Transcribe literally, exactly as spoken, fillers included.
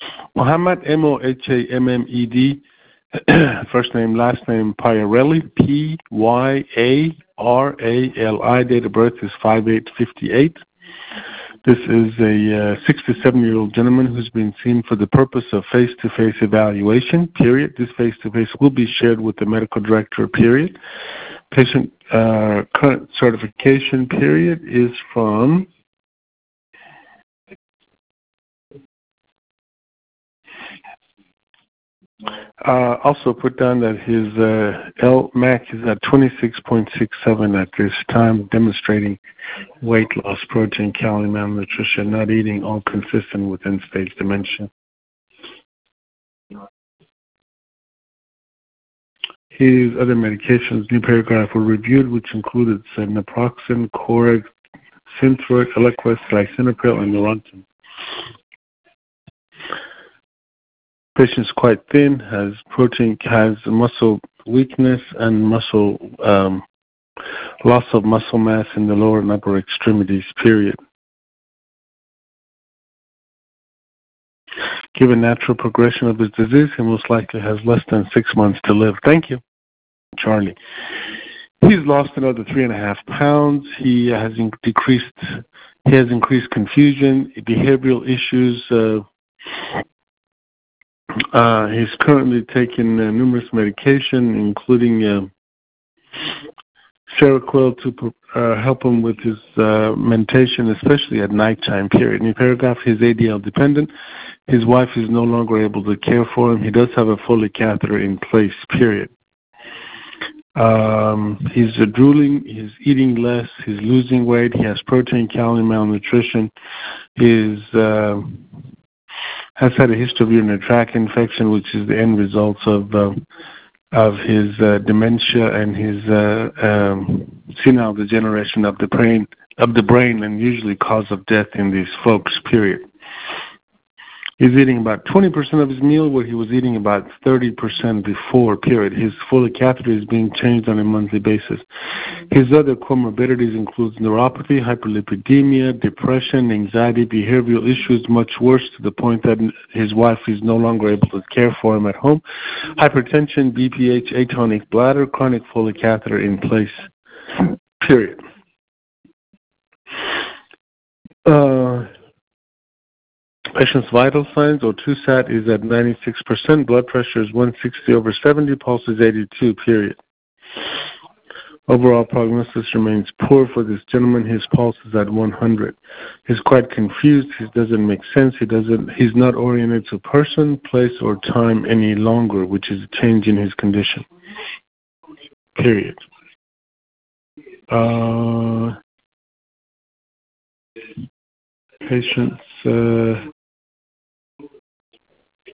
Mohammed, M O H A M M E D, first name, last name, Pyarelli, P Y A R A L I. Date of birth is five eight fifty-eight. This is a uh, sixty-seven-year-old gentleman who's been seen for the purpose of face-to-face evaluation, period. This face-to-face will be shared with the medical director, period. Patient uh, current certification, period, is from Uh, also put down that his uh, L MAC is at twenty-six point six seven at this time, demonstrating weight loss, protein, calorie malnutrition, not eating, all consistent with end-stage dementia. His other medications, new paragraph, were reviewed, which included naproxen, Coreg, Synthroid, Eliquis, lisinopril, and Neurontin. Patient's quite thin, has protein, has muscle weakness and muscle um, loss of muscle mass in the lower and upper extremities, period. Given natural progression of his disease, he most likely has less than six months to live. Thank you, Charlie. He's lost another three and a half pounds. He has in- decreased. He has increased confusion, behavioral issues. Uh, Uh, he's currently taking uh, numerous medication, including uh, Seroquel to uh, help him with his uh, mentation, especially at nighttime, period. In the paragraph, he's A D L dependent. His wife is no longer able to care for him. He does have a Foley catheter in place, period. Um, he's uh, drooling, he's eating less, he's losing weight, he has protein, calorie malnutrition. He's... Uh, has had a history of urinary tract infection, which is the end result of uh, of his uh, dementia and his uh, um, senile degeneration of the brain, of the brain, and usually cause of death in these folks. Period. He's eating about twenty percent of his meal, where he was eating about thirty percent before. Period. His Foley catheter is being changed on a monthly basis. His other comorbidities include neuropathy, hyperlipidemia, depression, anxiety, behavioral issues, much worse to the point that his wife is no longer able to care for him at home, hypertension, B P H, atonic bladder, chronic Foley catheter in place. Period. Uh, Patient's vital signs, O two sat is at ninety-six percent, blood pressure is one sixty over seventy, pulse is eighty-two, period. Overall prognosis remains poor for this gentleman. His pulse is at one hundred. He's quite confused. He doesn't make sense. He doesn't. He's not oriented to person, place, or time any longer, which is a change in his condition. Period. Uh, patient's uh,